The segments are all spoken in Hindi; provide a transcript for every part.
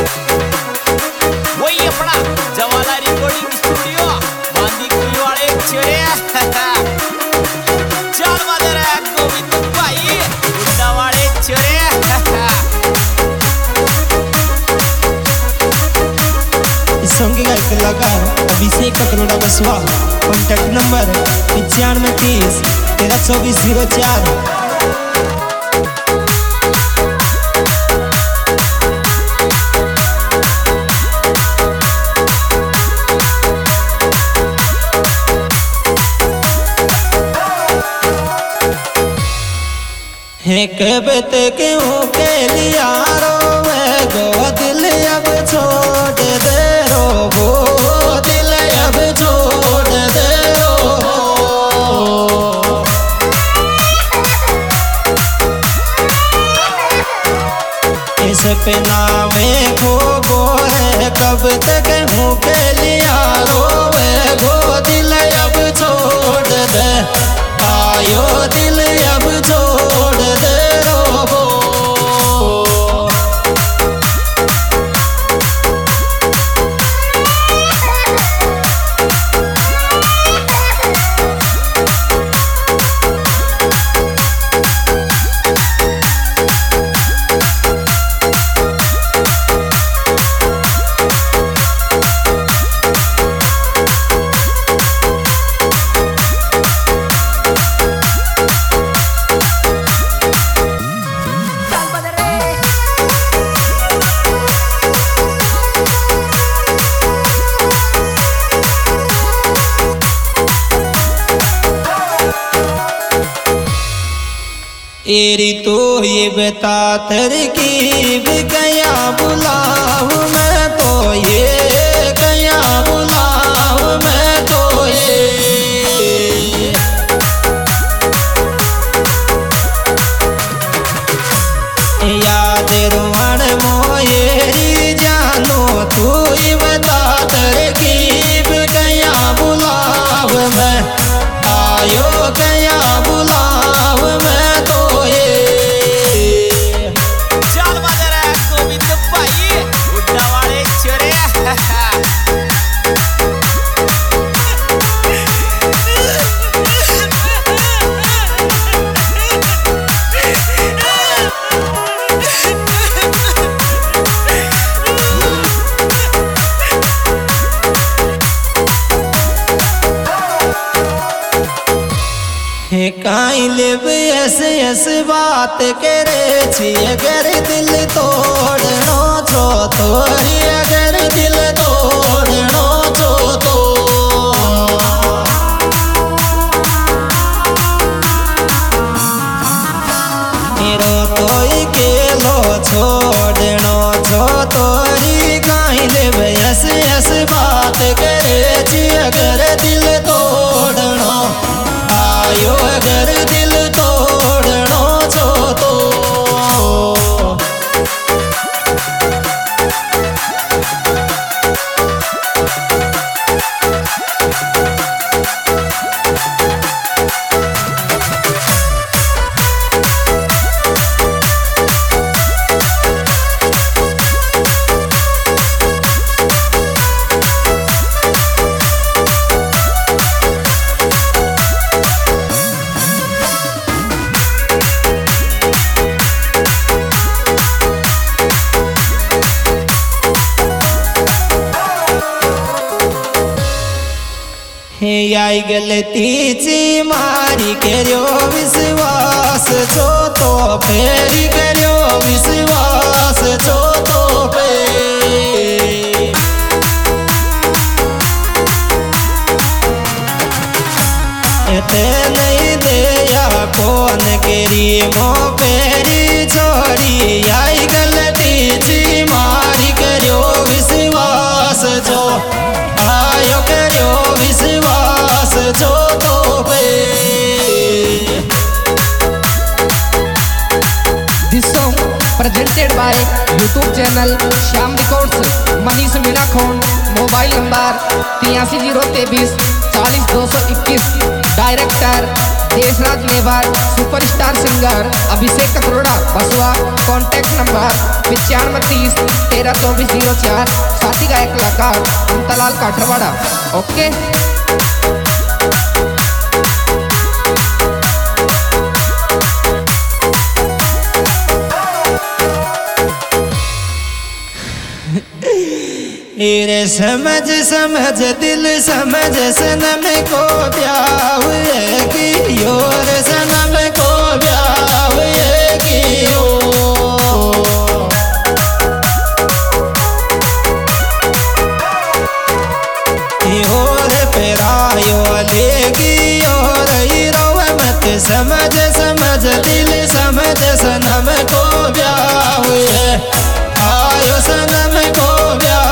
वही अपना जवाला रिकॉर्डिंग स्टूडियो बांदी कुई वाले चले चल मदर गोविंद भाई गुड्डा वाले चले। इस सॉन्ग के गायक कलाकार अभिषेक ककरोड़ा बसवा। Contact number 9530 132404। है कबत क्यों के लिया रोवे गो दिल अब छोड़ दे रो वो दिल अब छोड़ दे रो। इस सपना में खोबो है कब तक हूँ के लिया रोवे गो दिल अब छोड़ दे आयो दिल अब छोड़ दे रो। एरी तो ये बता तरकीब गया बुलाव मैं तो ये गया बुलाव मैं तो ये याद रुआन मोयेरी जानो तू ये बता तरकीब गया बुलाव मैं आयो गया बुलाव मैं काई लेब ऐसे बात करे छी अगर दिल तोड़नो छो तोरी अगर दिल तोड़नो छो तो मेरो तोई के लो छोड़नो छो तोरी काई लेब ऐसे बात करे छी अगर दिल तोड़नो आयो अगर दिल तोड़नो छो तो हे आई गलती ची मारी करो विश्वास छो तो फेरी करो विश्वास छो तो पे ते नहीं दया कौन केरी मो पेरी छोड़ी आई गलती ची मारी करो विश्वास छो आयो करो विश्वास छो तो पे। This song presented by YouTube channel Shyam Records, Manish Minakhon, mobile number 8303 40221, director Deshraj Newar, superstar singer Abhishek Kakroda Baswa, contact number 9530132404 साथी गायक कलाकार अंतलाल काठरवाड़ा। ओके रे समझ समझ दिल समझ सनम को ब्याह की योर सनम को ब्याह की योर पेरायो लेगी और मत समझ समझ दिल समझ सनम को ब्याह आयो सनम को ब्याह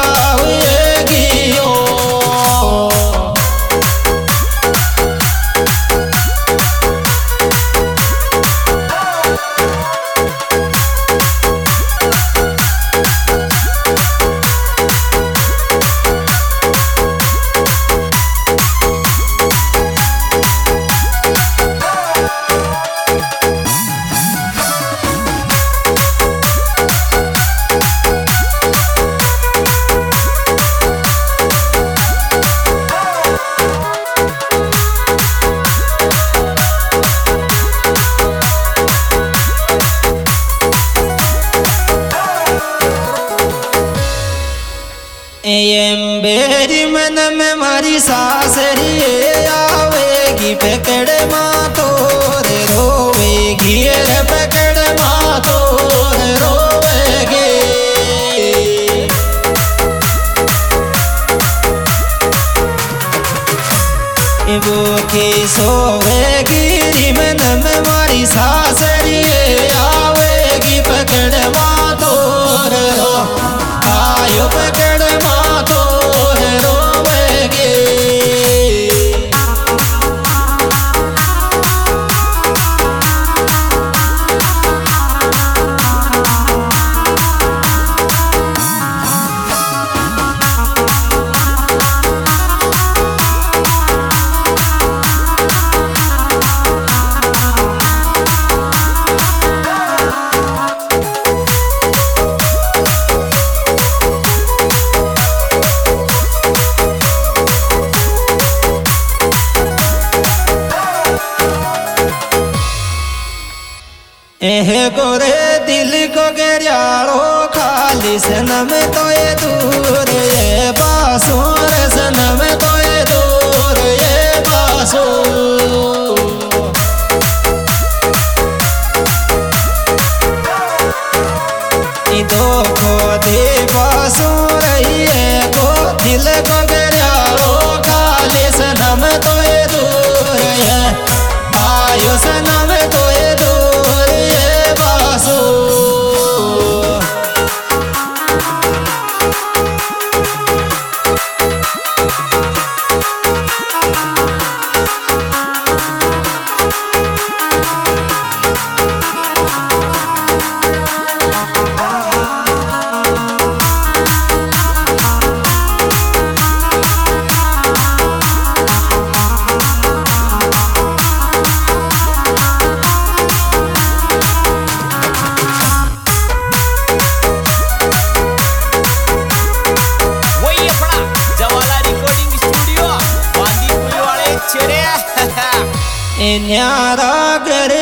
बेरी मन में मारी सासरी आवेगी पकड़ मातो रे रोवेगी रे पकड़ मातो रे रोवेगी वो की सोवेगी मन में मारी सासरी आवेगी पकड़ मातो रे रो आयो पकड़ गोरे दिल को गेरियालो खाली सनम तो ये दूर ये बासुर सनम तो ये दूर ये बासुर दो को दे बासुर ये को दिल को गेरियालो खाली सनम तो ये दूर ये आयो सनम तो ये दूर ये न्यारा कर